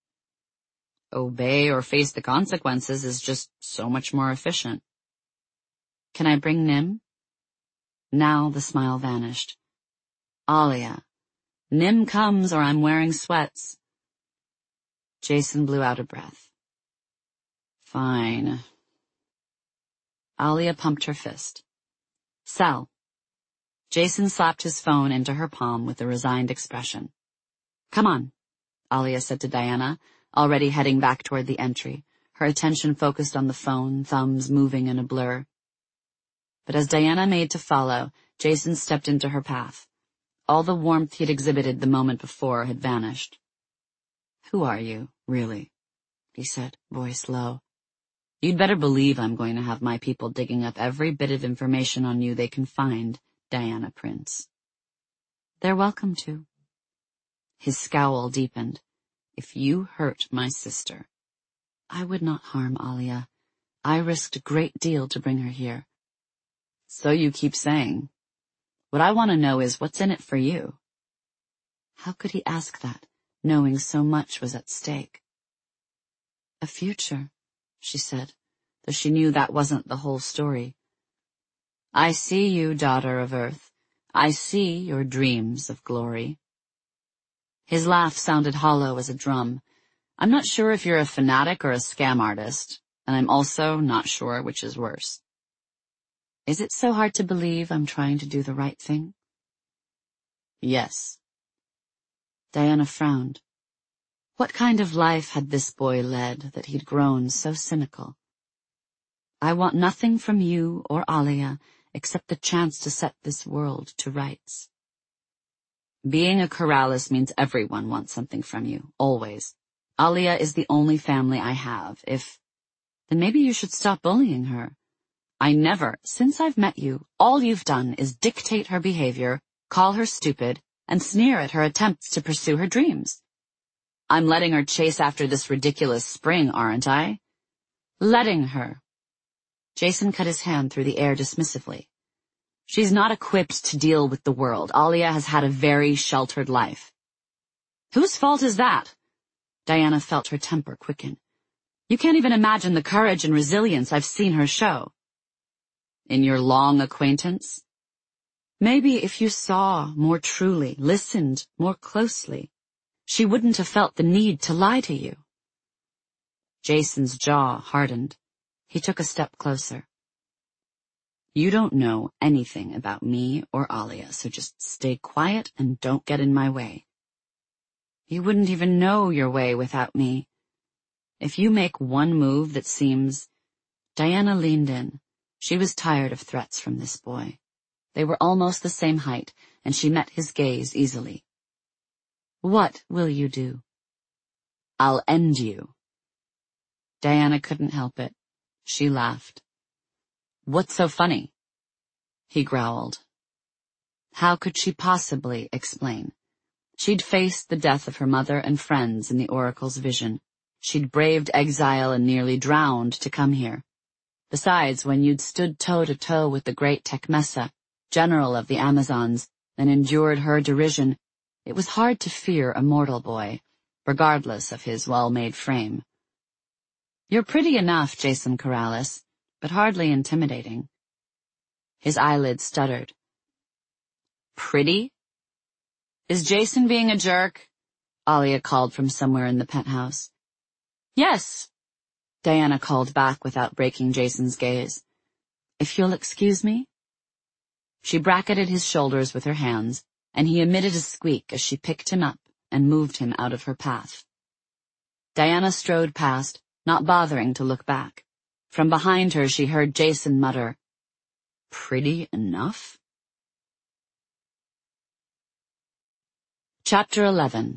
"Obey or face the consequences is just so much more efficient." "Can I bring Nim?" Now the smile vanished. "Alia, Nim comes or I'm wearing sweats." Jason blew out a breath. "Fine." Alia pumped her fist. "Sell." Jason slapped his phone into her palm with a resigned expression. "Come on," Alia said to Diana, already heading back toward the entry, her attention focused on the phone, thumbs moving in a blur. But as Diana made to follow, Jason stepped into her path. All the warmth he'd exhibited the moment before had vanished. "Who are you, really?" he said, voice low. "You'd better believe I'm going to have my people digging up every bit of information on you they can find, Diana Prince." "They're welcome to." His scowl deepened. "If you hurt my sister—" "I would not harm Alia. I risked a great deal to bring her here." "So you keep saying." What I want to know is what's in it for you. How could he ask that, knowing so much was at stake? A future, she said, though she knew that wasn't the whole story. I see you, daughter of Earth. I see your dreams of glory. His laugh sounded hollow as a drum. I'm not sure if you're a fanatic or a scam artist, and I'm also not sure which is worse. Is it so hard to believe I'm trying to do the right thing? Yes. Diana frowned. What kind of life had this boy led that he'd grown so cynical? I want nothing from you or Alia except the chance to set this world to rights. Being a Keralis means everyone wants something from you, always. Alia is the only family I have. If, then maybe you should stop bullying her. I never, since I've met you, all you've done is dictate her behavior, call her stupid, and sneer at her attempts to pursue her dreams. I'm letting her chase after this ridiculous spring, aren't I? Letting her. Jason cut his hand through the air dismissively. She's not equipped to deal with the world. Alia has had a very sheltered life. Whose fault is that? Diana felt her temper quicken. You can't even imagine the courage and resilience I've seen her show. In your long acquaintance? Maybe if you saw more truly, listened more closely, she wouldn't have felt the need to lie to you. Jason's jaw hardened. He took a step closer. You don't know anything about me or Alia, so just stay quiet and don't get in my way. You wouldn't even know your way without me. If you make one move that seems... Diana leaned in. She was tired of threats from this boy. They were almost the same height, and she met his gaze easily. What will you do? I'll end you. Diana couldn't help it. She laughed. What's so funny? He growled. How could she possibly explain? She'd faced the death of her mother and friends in the Oracle's vision. She'd braved exile and nearly drowned to come here. Besides, when you'd stood toe-to-toe with the great Tecmessa, general of the Amazons, and endured her derision, it was hard to fear a mortal boy, regardless of his well-made frame. You're pretty enough, Jason Keralis, but hardly intimidating. His eyelids stuttered. Pretty? Is Jason being a jerk? Alia called from somewhere in the penthouse. Yes, Diana called back without breaking Jason's gaze. If you'll excuse me? She bracketed his shoulders with her hands, and he emitted a squeak as she picked him up and moved him out of her path. Diana strode past, not bothering to look back. From behind her she heard Jason mutter, Pretty enough? Chapter eleven.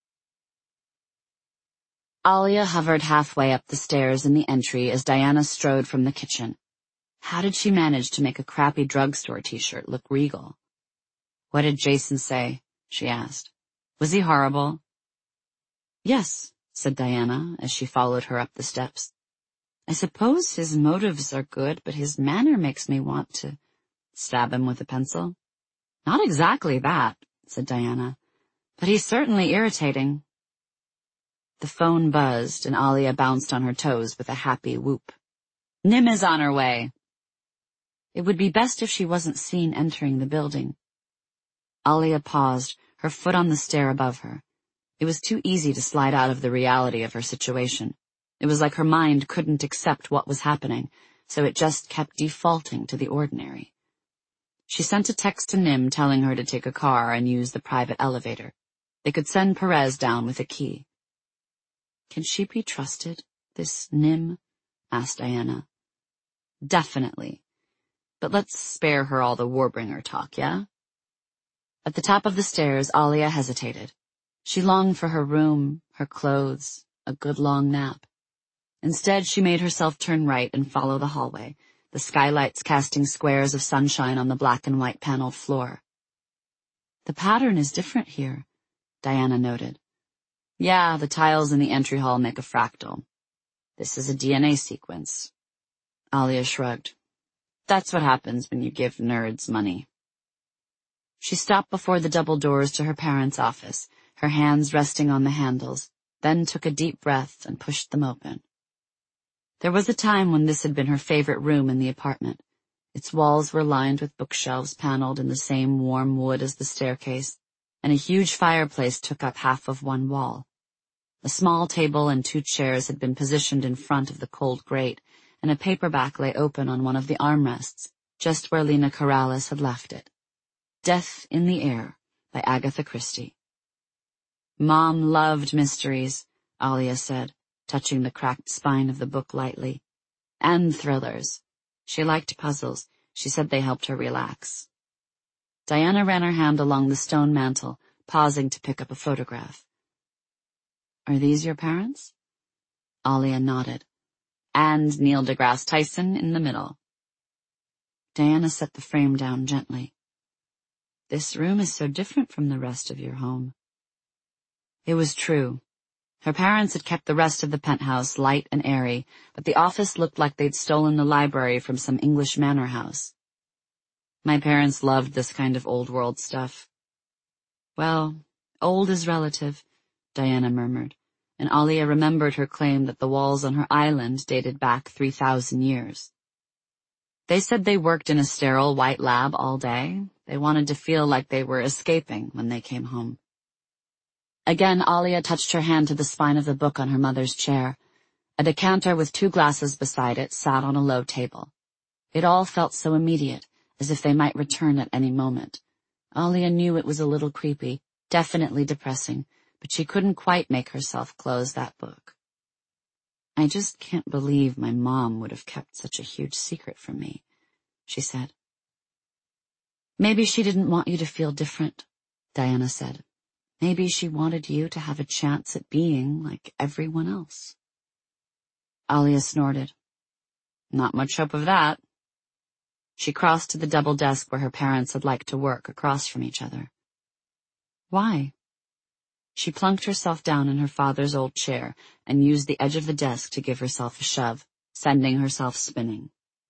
Alia hovered halfway up the stairs in the entry as Diana strode from the kitchen. How did she manage to make a crappy drugstore t-shirt look regal? What did Jason say? She asked. Was he horrible? Yes, said Diana as she followed her up the steps. I suppose his motives are good, but his manner makes me want to stab him with a pencil. Not exactly that, said Diana, but he's certainly irritating. The phone buzzed, and Alia bounced on her toes with a happy whoop. Nim is on her way. It would be best if she wasn't seen entering the building. Alia paused, her foot on the stair above her. It was too easy to slide out of the reality of her situation. It was like her mind couldn't accept what was happening, so it just kept defaulting to the ordinary. She sent a text to Nim telling her to take a car and use the private elevator. They could send Perez down with a key. Can she be trusted, this Nim? Asked Diana. Definitely. But let's spare her all the Warbringer talk, yeah? At the top of the stairs, Alia hesitated. She longed for her room, her clothes, a good long nap. Instead, she made herself turn right and follow the hallway, the skylights casting squares of sunshine on the black and white paneled floor. The pattern is different here, Diana noted. Yeah, the tiles in the entry hall make a fractal. This is a D N A sequence. Alia shrugged. That's what happens when you give nerds money. She stopped before the double doors to her parents' office, her hands resting on the handles, then took a deep breath and pushed them open. There was a time when this had been her favorite room in the apartment. Its walls were lined with bookshelves paneled in the same warm wood as the staircase, and a huge fireplace took up half of one wall. A small table and two chairs had been positioned in front of the cold grate, and a paperback lay open on one of the armrests, just where Lena Corrales had left it. Death in the Air by Agatha Christie. Mom loved mysteries, Alia said, touching the cracked spine of the book lightly. And thrillers. She liked puzzles. She said they helped her relax. Diana ran her hand along the stone mantel, pausing to pick up a photograph. Are these your parents? Alia nodded. And Neil deGrasse Tyson in the middle. Diana set the frame down gently. This room is so different from the rest of your home. It was true. Her parents had kept the rest of the penthouse light and airy, but the office looked like they'd stolen the library from some English manor house. My parents loved this kind of old-world stuff. Well, old is relative, Diana murmured, and Alia remembered her claim that the walls on her island dated back three thousand years. They said they worked in a sterile white lab all day. They wanted to feel like they were escaping when they came home. Again, Alia touched her hand to the spine of the book on her mother's chair. A decanter with two glasses beside it sat on a low table. It all felt so immediate, as if they might return at any moment. Alia knew it was a little creepy, definitely depressing, but she couldn't quite make herself close that book. I just can't believe my mom would have kept such a huge secret from me, she said. Maybe she didn't want you to feel different, Diana said. Maybe she wanted you to have a chance at being like everyone else. Alia snorted. Not much hope of that. She crossed to the double desk where her parents had liked to work across from each other. Why? She plunked herself down in her father's old chair and used the edge of the desk to give herself a shove, sending herself spinning.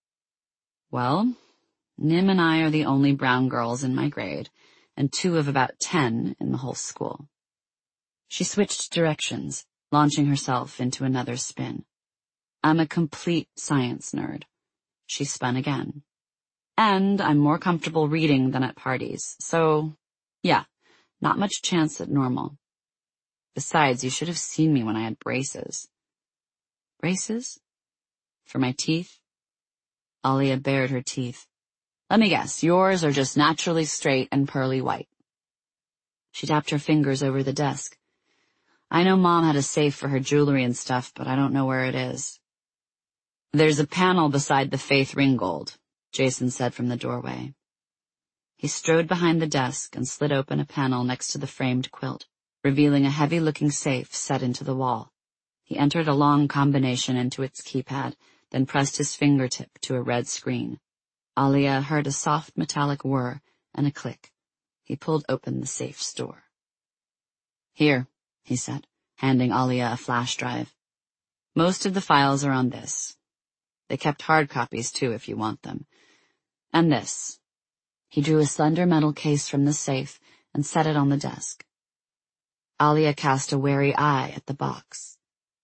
Well, Nim and I are the only brown girls in my grade, and two of about ten in the whole school. She switched directions, launching herself into another spin. I'm a complete science nerd. She spun again. And I'm more comfortable reading than at parties, so, yeah, not much chance at normal. Besides, you should have seen me when I had braces. Braces? For my teeth? Alia bared her teeth. Let me guess, yours are just naturally straight and pearly white. She tapped her fingers over the desk. I know Mom had a safe for her jewelry and stuff, but I don't know where it is. There's a panel beside the Faith Ringgold, Jason said from the doorway. He strode behind the desk and slid open a panel next to the framed quilt, revealing a heavy-looking safe set into the wall. He entered a long combination into its keypad, then pressed his fingertip to a red screen. Alia heard a soft metallic whir and a click. He pulled open the safe's door. Here, he said, handing Alia a flash drive. Most of the files are on this. They kept hard copies, too, if you want them. And this. He drew a slender metal case from the safe and set it on the desk. Alia cast a wary eye at the box.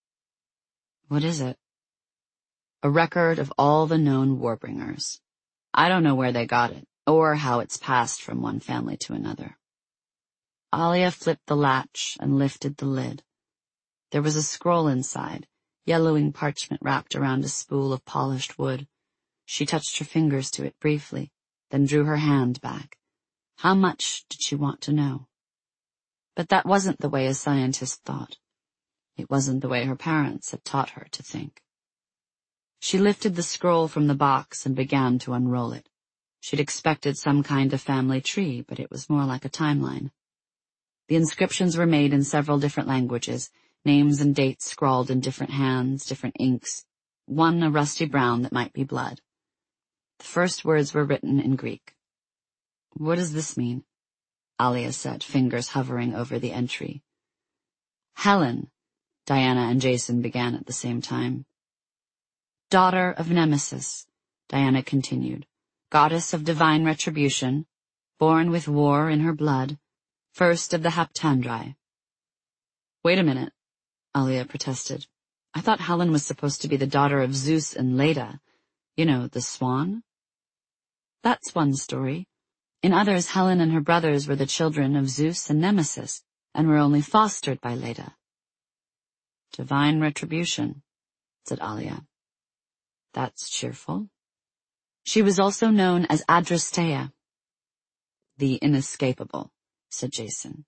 What is it? A record of all the known Warbringers. I don't know where they got it, or how it's passed from one family to another. Alia flipped the latch and lifted the lid. There was a scroll inside, yellowing parchment wrapped around a spool of polished wood. She touched her fingers to it briefly, then drew her hand back. How much did she want to know? But that wasn't the way a scientist thought. It wasn't the way her parents had taught her to think. She lifted the scroll from the box and began to unroll it. She'd expected some kind of family tree, but it was more like a timeline. The inscriptions were made in several different languages, names and dates scrawled in different hands, different inks, one a rusty brown that might be blood. The first words were written in Greek. What does this mean? Alia said, fingers hovering over the entry. Helen, Diana and Jason began at the same time. Daughter of Nemesis, Diana continued, goddess of divine retribution, born with war in her blood, first of the Heptandri. Wait a minute, Alia protested. I thought Helen was supposed to be the daughter of Zeus and Leda. You know, the swan? That's one story. In others, Helen and her brothers were the children of Zeus and Nemesis, and were only fostered by Leda. Divine retribution, said Alia. That's cheerful. She was also known as Adrastea. The inescapable, said Jason.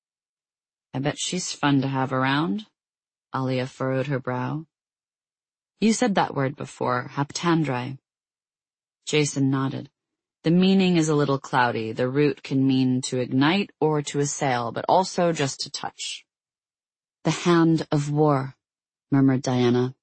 I bet she's fun to have around. Alia furrowed her brow. You said that word before, Heptandri. Jason nodded. The meaning is a little cloudy. The root can mean to ignite or to assail, but also just to touch. The hand of war, murmured Diana.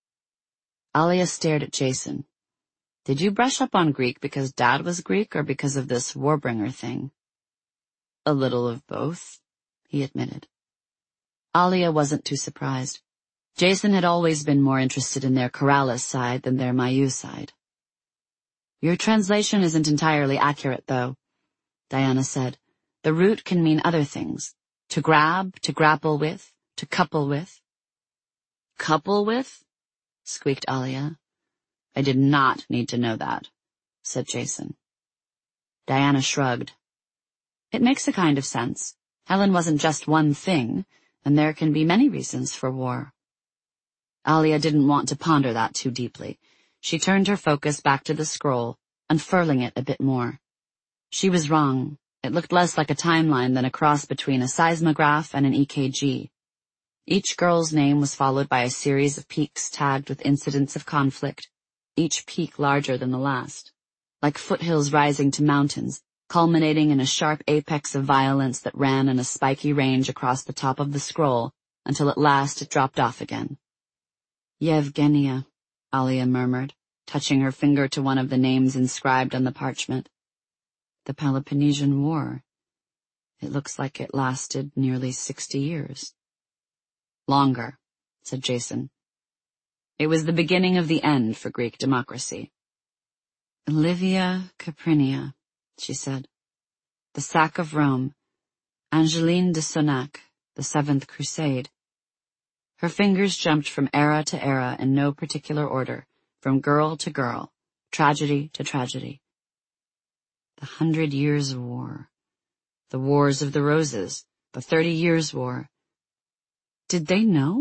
Alia stared at Jason. Did you brush up on Greek because Dad was Greek or because of this Warbringer thing? A little of both, he admitted. Alia wasn't too surprised. Jason had always been more interested in their Keralis side than their Mayu side. Your translation isn't entirely accurate, though, Diana said. The root can mean other things. To grab, to grapple with, to couple with. Couple with? Squeaked Alia. I did not need to know that, said Jason. Diana shrugged. It makes a kind of sense. Helen wasn't just one thing, and there can be many reasons for war. Alia didn't want to ponder that too deeply. She turned her focus back to the scroll, unfurling it a bit more. She was wrong. It looked less like a timeline than a cross between a seismograph and an E K G. Each girl's name was followed by a series of peaks tagged with incidents of conflict, each peak larger than the last, like foothills rising to mountains, culminating in a sharp apex of violence that ran in a spiky range across the top of the scroll until at last it dropped off again. Yevgenia, Alia murmured, touching her finger to one of the names inscribed on the parchment. The Peloponnesian War. It looks like it lasted nearly sixty years. Longer, said Jason. It was the beginning of the end for Greek democracy. Livia Caprinia, she said. The sack of Rome. Angeline de Sonac, the Seventh Crusade. Her fingers jumped from era to era in no particular order, from girl to girl, tragedy to tragedy. The Hundred Years' War. The Wars of the Roses. The Thirty Years' War. Did they know?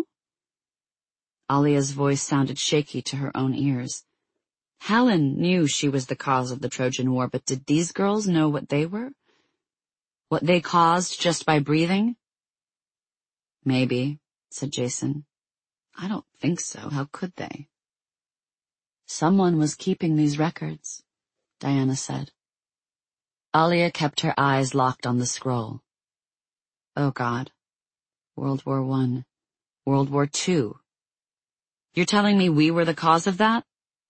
Alia's voice sounded shaky to her own ears. Helen knew she was the cause of the Trojan War, but did these girls know what they were? What they caused just by breathing? Maybe, said Jason. I don't think so. How could they? Someone was keeping these records, Diana said. Alia kept her eyes locked on the scroll. Oh God. World War One. World War Two. You're telling me we were the cause of that?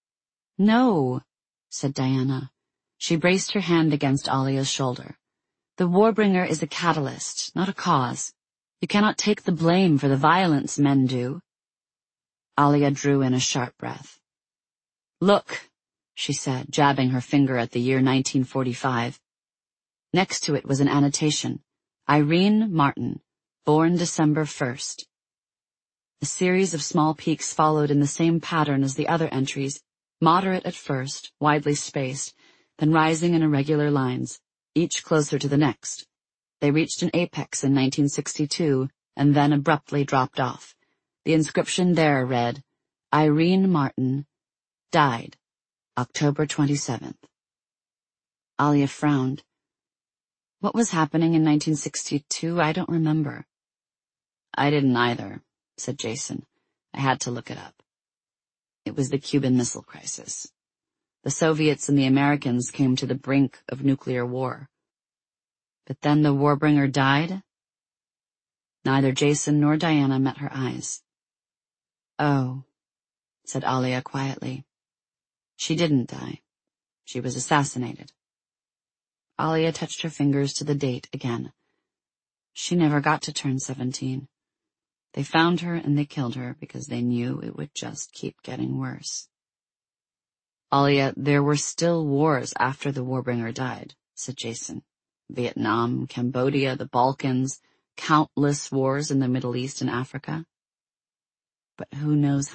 No, said Diana. She braced her hand against Alia's shoulder. The Warbringer is a catalyst, not a cause. You cannot take the blame for the violence men do. Alia drew in a sharp breath. Look, she said, jabbing her finger at the year nineteen forty-five. Next to it was an annotation. Irene Martin, born December first. A series of small peaks followed in the same pattern as the other entries, moderate at first, widely spaced, then rising in irregular lines, each closer to the next. They reached an apex in nineteen sixty-two and then abruptly dropped off. The inscription there read, Irene Martin, died, October twenty-seventh. Alia frowned. What was happening in nineteen sixty-two? I don't remember. I didn't either, said Jason. I had to look it up. It was the Cuban Missile Crisis. The Soviets and the Americans came to the brink of nuclear war. But then the Warbringer died? Neither Jason nor Diana met her eyes. Oh, said Alia quietly. She didn't die. She was assassinated. Alia touched her fingers to the date again. She never got to turn seventeen. They found her and they killed her because they knew it would just keep getting worse. Alia, there were still wars after the Warbringer died, said Jason. Vietnam, Cambodia, the Balkans, countless wars in the Middle East and Africa. But who knows